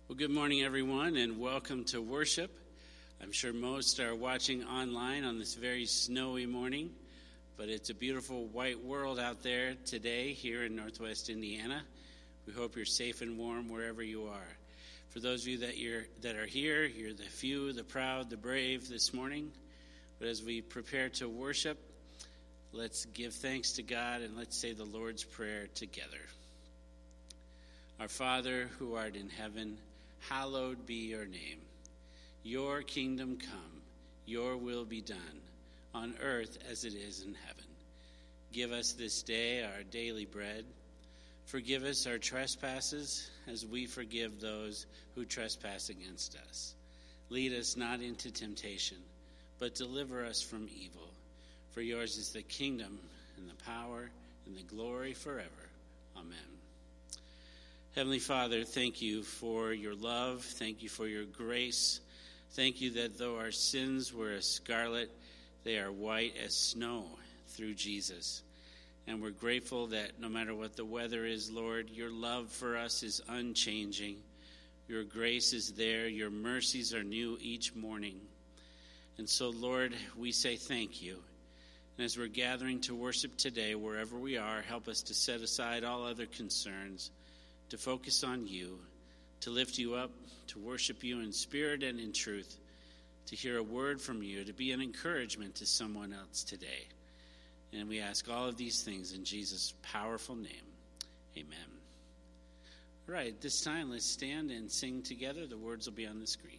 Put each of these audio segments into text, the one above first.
Well, good morning, everyone, and welcome to worship. I'm sure most are watching online on this very snowy morning, but it's a beautiful white world out there today here in Northwest Indiana. We hope you're safe and warm wherever you are. For those of you that are here, you're the few, the proud, the brave this morning. But as we prepare to worship, let's give thanks to God and let's say the Lord's Prayer together. Our Father, who art in heaven, hallowed be your name. Your kingdom come, your will be done, on earth as it is in heaven. Give us this day our daily bread. Forgive us our trespasses, as we forgive those who trespass against us. Lead us not into temptation, but deliver us from evil. For yours is the kingdom, and the power, and the glory forever. Amen. Heavenly Father, thank you for your love. Thank you for your grace. Thank you that though our sins were as scarlet, they are white as snow through Jesus. And we're grateful that no matter what the weather is, Lord, your love for us is unchanging. Your grace is there. Your mercies are new each morning. And so, Lord, we say thank you. And as we're gathering to worship today, wherever we are, help us to set aside all other concerns, to focus on you, to lift you up, to worship you in spirit and in truth, to hear a word from you, to be an encouragement to someone else today. And we ask all of these things in Jesus' powerful name. Amen. All right, this time let's stand and sing together. The words will be on the screen.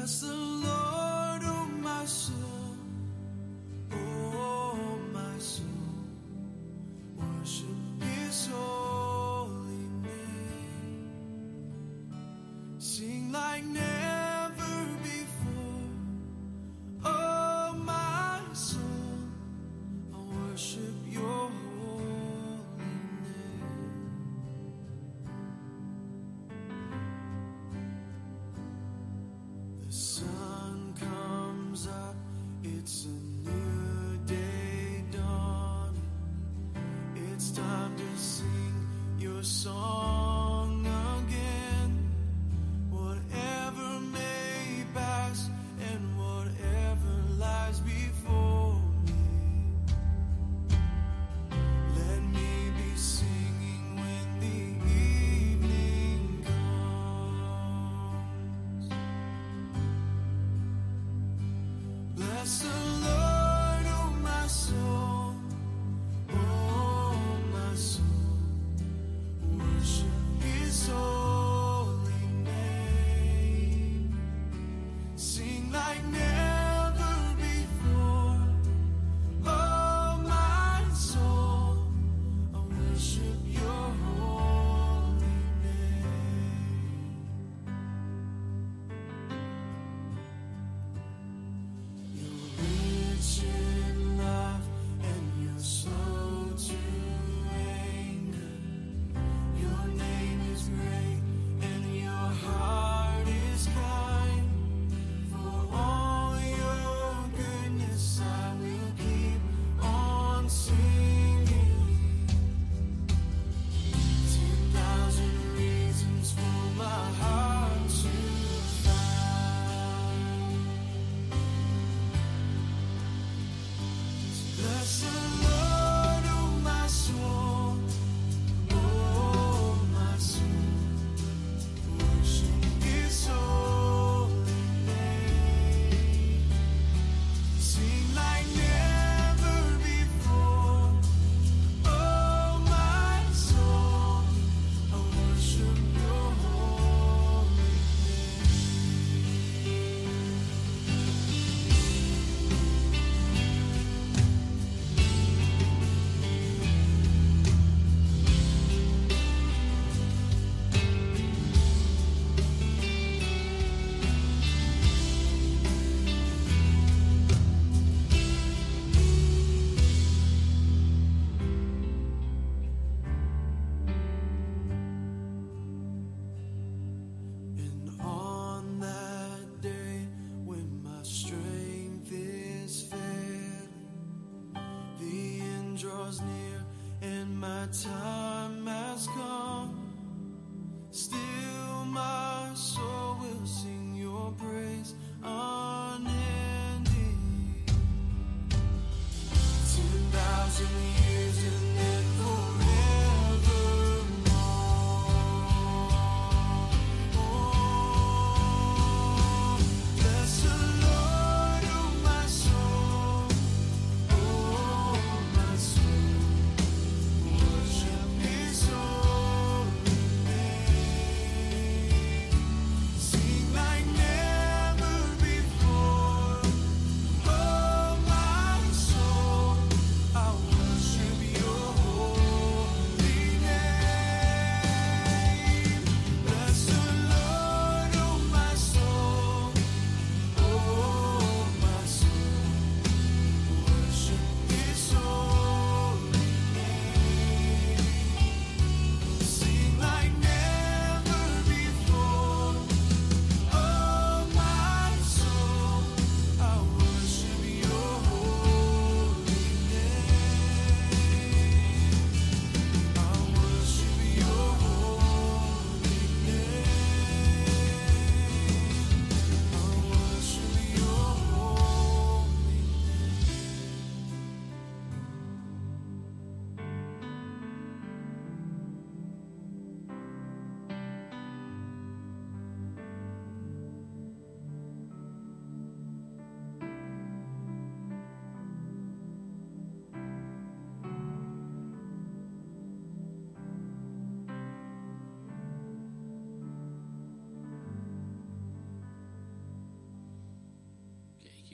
Bless the Lord, oh my soul, oh my soul, worship His holy name. Sing like never before, oh my soul, I worship Your holy name. The sun comes up, it's a new day dawning. It's time to sing Your song again. Whatever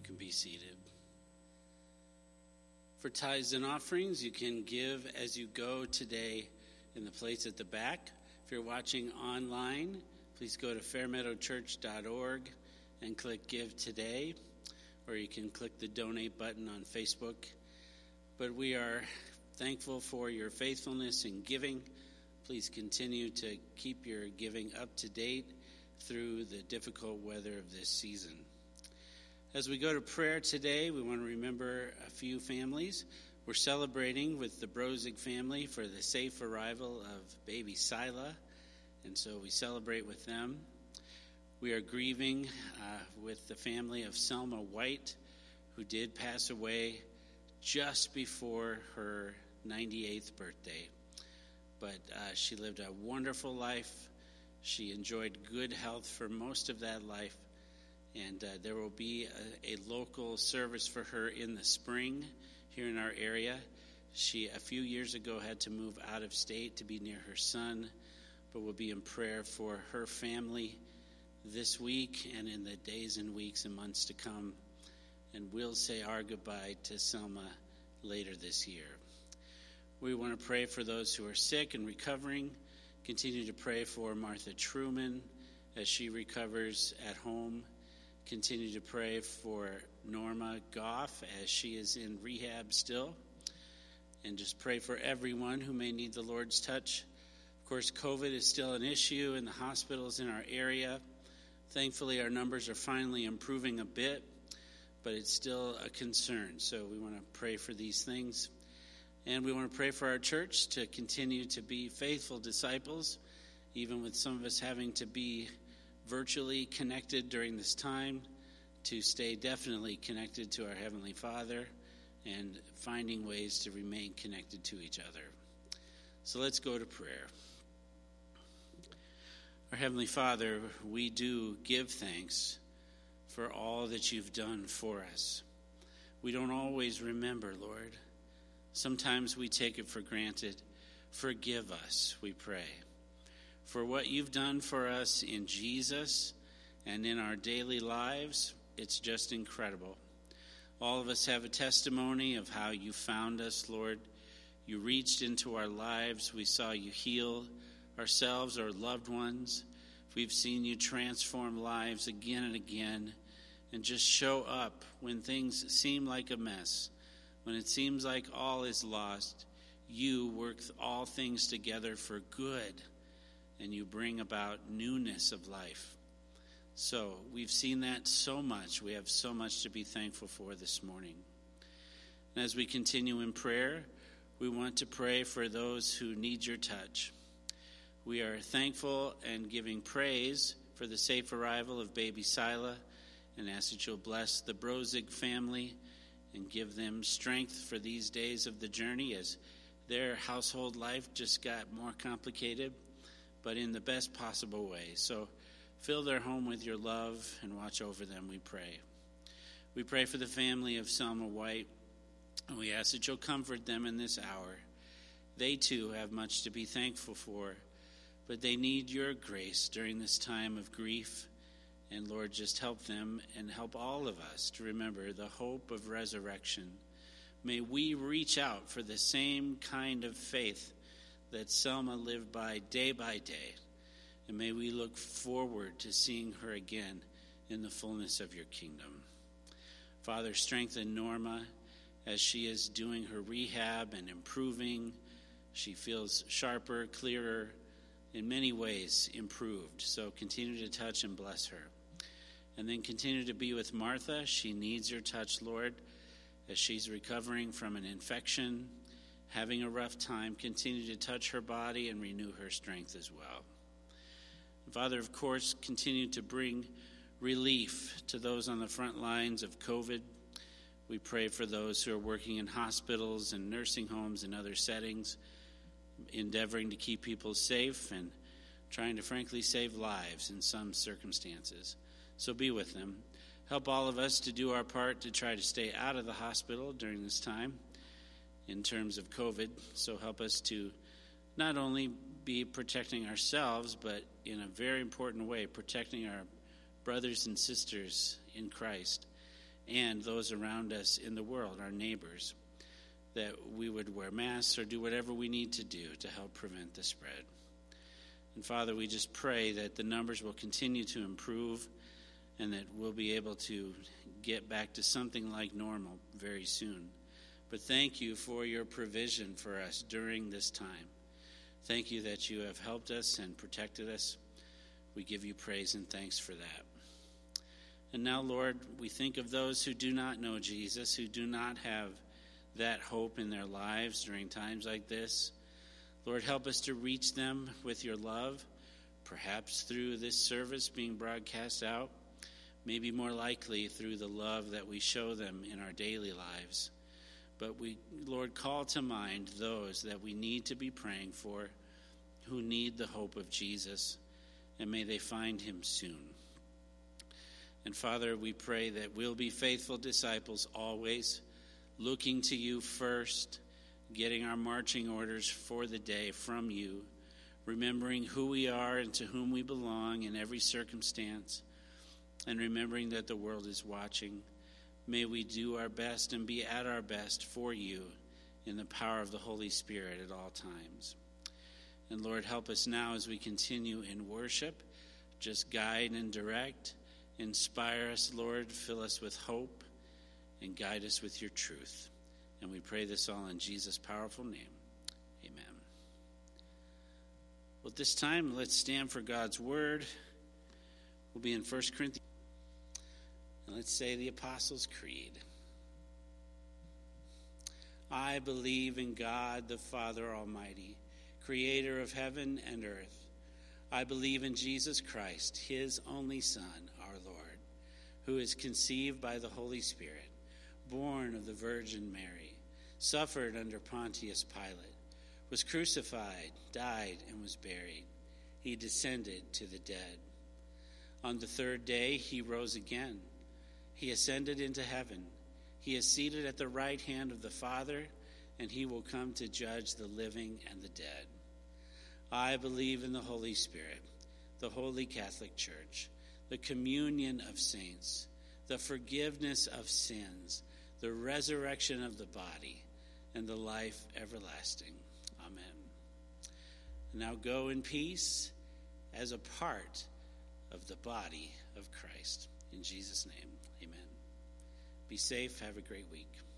can be seated. For tithes and offerings, you can give as you go today in the place at the back. If you're watching online, please go to fairmeadowchurch.org and click Give Today, or you can click the Donate button on Facebook. But we are thankful for your faithfulness in giving. Please continue to keep your giving up to date through the difficult weather of this season. As we go to prayer today, we want to remember a few families. We're celebrating with the Brozig family for the safe arrival of baby Sila, and so we celebrate with them. We are grieving with the family of Selma White, who did pass away just before her 98th birthday. But she lived a wonderful life. She enjoyed good health for most of that life. And there will be a local service for her in the spring here in our area. She, a few years ago, had to move out of state to be near her son, but will be in prayer for her family this week and in the days and weeks and months to come. And we'll say our goodbye to Selma later this year. We want to pray for those who are sick and recovering. Continue to pray for Martha Truman as she recovers at home. Continue to pray for Norma Goff as she is in rehab still. And just pray for everyone who may need the Lord's touch. Of course, COVID is still an issue in the hospitals in our area. Thankfully, our numbers are finally improving a bit, but it's still a concern. So we want to pray for these things. And we want to pray for our church to continue to be faithful disciples, even with some of us having to be virtually connected during this time, to stay definitely connected to our Heavenly Father and finding ways to remain connected to each other. So let's go to prayer. Our Heavenly Father, we do give thanks for all that you've done for us. We don't always remember, Lord. Sometimes we take it for granted. Forgive us, we pray, for what you've done for us in Jesus and in our daily lives. It's just incredible. All of us have a testimony of how you found us, Lord. You reached into our lives. We saw you heal ourselves, our loved ones. We've seen you transform lives again and again and just show up when things seem like a mess. When it seems like all is lost, you work all things together for good, and you bring about newness of life. So we've seen that so much. We have so much to be thankful for this morning. And as we continue in prayer, we want to pray for those who need your touch. We are thankful and giving praise for the safe arrival of baby Sila, and ask that you'll bless the Brozig family and give them strength for these days of the journey as their household life just got more complicated, but in the best possible way. So fill their home with your love and watch over them, we pray. We pray for the family of Selma White, and we ask that you'll comfort them in this hour. They too have much to be thankful for, but they need your grace during this time of grief. And Lord, just help them and help all of us to remember the hope of resurrection. May we reach out for the same kind of faith that Selma lived by day, and may we look forward to seeing her again in the fullness of your kingdom. Father, strengthen Norma as she is doing her rehab and improving. She feels sharper, clearer, in many ways improved. So continue to touch and bless her. And then continue to be with Martha. She needs your touch, Lord, as she's recovering from an infection, having a rough time. Continue to touch her body and renew her strength as well. And Father, of course, continue to bring relief to those on the front lines of COVID. We pray for those who are working in hospitals and nursing homes and other settings, endeavoring to keep people safe and trying to, frankly, save lives in some circumstances. So be with them. Help all of us to do our part to try to stay out of the hospital during this time in terms of COVID. So help us to not only be protecting ourselves, but in a very important way, protecting our brothers and sisters in Christ and those around us in the world, our neighbors, that we would wear masks or do whatever we need to do to help prevent the spread. And Father, we just pray that the numbers will continue to improve and that we'll be able to get back to something like normal very soon. But thank you for your provision for us during this time. Thank you that you have helped us and protected us. We give you praise and thanks for that. And now, Lord, we think of those who do not know Jesus, who do not have that hope in their lives during times like this. Lord, help us to reach them with your love, perhaps through this service being broadcast out, maybe more likely through the love that we show them in our daily lives. But we, Lord, call to mind those that we need to be praying for, who need the hope of Jesus, and may they find him soon. And Father, we pray that we'll be faithful disciples always, looking to you first, getting our marching orders for the day from you, remembering who we are and to whom we belong in every circumstance, and remembering that the world is watching. May we do our best and be at our best for you in the power of the Holy Spirit at all times. And Lord, help us now as we continue in worship. Just guide and direct. Inspire us, Lord. Fill us with hope and guide us with your truth. And we pray this all in Jesus' powerful name. Amen. Well, at this time, let's stand for God's word. We'll be in 1 Corinthians. And let's say the Apostles' Creed. I believe in God, the Father Almighty, creator of heaven and earth. I believe in Jesus Christ, his only Son, our Lord, who is conceived by the Holy Spirit, born of the Virgin Mary, suffered under Pontius Pilate, was crucified, died, and was buried. He descended to the dead. On the third day he rose again. He ascended into heaven. He is seated at the right hand of the Father, and he will come to judge the living and the dead. I believe in the Holy Spirit, the Holy Catholic Church, the communion of saints, the forgiveness of sins, the resurrection of the body, and the life everlasting. Amen. Now go in peace as a part of the body of Christ. In Jesus' name, amen. Be safe. Have a great week.